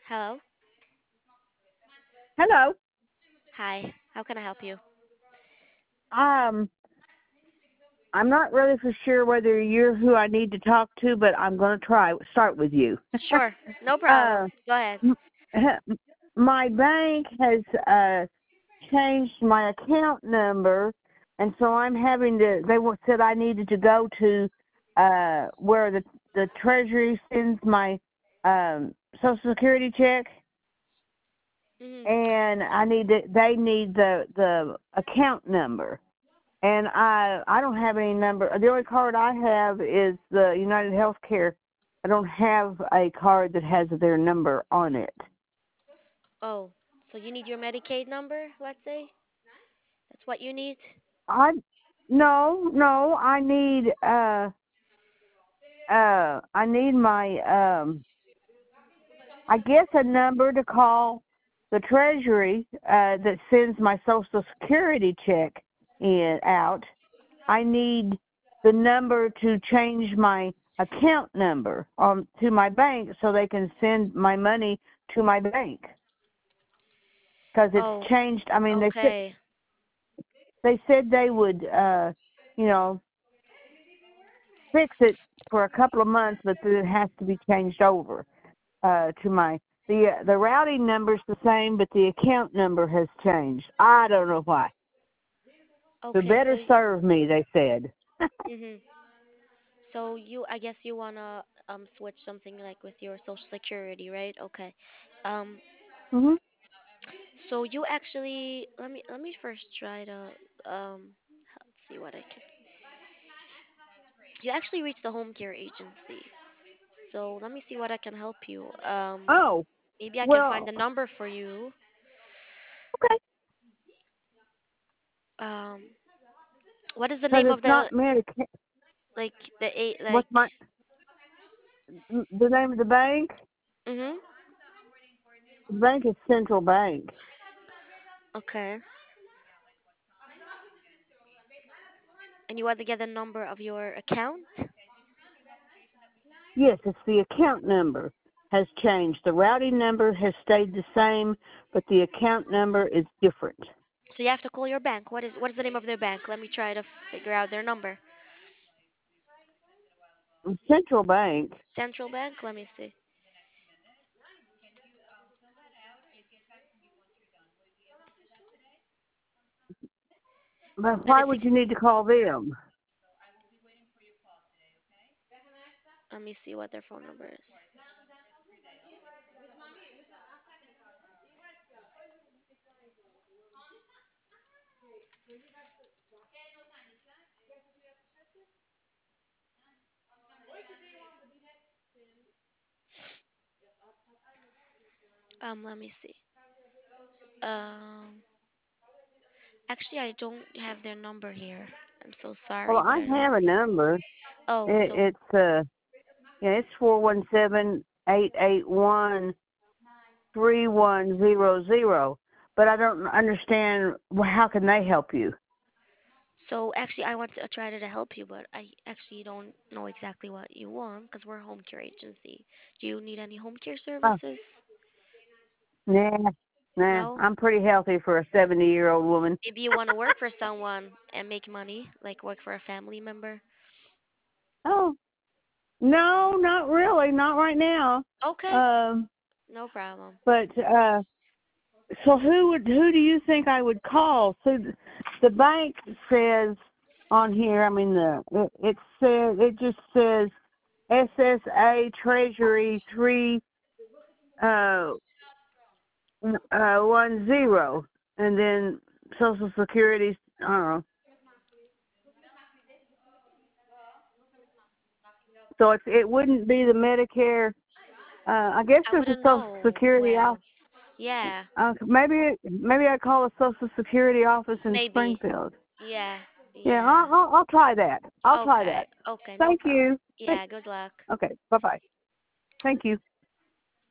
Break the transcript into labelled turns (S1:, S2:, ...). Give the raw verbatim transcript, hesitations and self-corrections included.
S1: Hello.
S2: Hello.
S1: Hi. How can I help you?
S2: Um, I'm not really for sure whether you're who I need to talk to, but I'm going to try. Start with you.
S1: Sure. No problem.
S2: uh,
S1: Go ahead.
S2: m- my bank has uh changed my account number, and so I'm having to. They wa- said I needed to go to uh where the the Treasury sends my um Social Security check,
S1: Mhm.
S2: and I need to. They need the the account number. And I I don't have any number. The only card I have is the United Healthcare. I don't have a card that has their number on it.
S1: Oh, so you need your Medicaid number, let's say? That's what you need?
S2: I no no. I need uh uh I need my um I guess a number to call the Treasury uh that sends my Social Security check in out. I need the number to change my account number um to my bank so they can send my money to my bank because it's
S1: Oh,
S2: changed. I mean, they said
S1: okay.
S2: they said they would uh you know fix it for a couple of months, but then it has to be changed over uh to my the the routing number's the same, but the account number has changed. I don't know why. So
S1: Okay, so
S2: better serve me, they said.
S1: mhm. So you I guess you wanna um switch something like with your Social Security, right? Okay. Um
S2: Mhm.
S1: so you actually let me let me first try to um let's see what I can. You actually reached the home care agency. So let me see what I can help you. Um
S2: Oh
S1: maybe I can find
S2: well,
S1: the number for you.
S2: okay,
S1: Um what is the
S2: because
S1: name of
S2: it's
S1: the
S2: not Medicare.
S1: like the eight like
S2: What's my the name of the bank?
S1: mhm.
S2: The bank is Central Bank.
S1: Okay. And you want to get the number of your account?
S2: Yes, it's the account number has changed. The routing number has stayed the same, but the account number is different.
S1: So you have to call your bank. What is what is the name of their bank? Let me try to figure out their number.
S2: Central Bank.
S1: Central Bank. Let me see.
S2: But
S1: And
S2: why
S1: it's
S2: would you need to call them?
S1: let me see what their phone number is. Um, let me see. Um, actually, I don't have their number here. I'm so
S2: Well,
S1: sorry, but
S2: I
S1: I don't.
S2: have a number.
S1: Oh,
S2: It,
S1: so
S2: it's uh, yeah, it's four one seven eight eight one three one zero zero. But I don't understand. Well, how can they help you?
S1: so actually, I want to try to help you, but I actually don't know exactly what you want because we're a home care agency. Do you need any home care
S2: Oh,
S1: services?
S2: nah, nah.
S1: No?
S2: I'm pretty healthy for a seventy year old woman.
S1: Maybe you want to work for someone and make money, like work for a family member.
S2: Oh, no, not really, not right now.
S1: Okay,
S2: Um,
S1: no problem.
S2: but uh, so who would who do you think I would call? So th- the bank says on here. I mean, the it, it says it just says S S A Treasury three uh n- uh one zero, and then Social Security. I don't know. So it's it wouldn't be the Medicare. Uh, I guess
S1: I
S2: there's a
S1: wouldn't
S2: Social
S1: know.
S2: Security
S1: Well,
S2: office.
S1: yeah,
S2: Uh, maybe maybe I call a Social Security office in
S1: maybe.
S2: Springfield.
S1: Yeah,
S2: Yeah,
S1: yeah.
S2: I'll, I'll I'll try that. I'll try
S1: Okay,
S2: that.
S1: okay, no
S2: Thank
S1: problem.
S2: you. Thank,
S1: Yeah, good luck.
S2: okay. Bye bye. Thank you.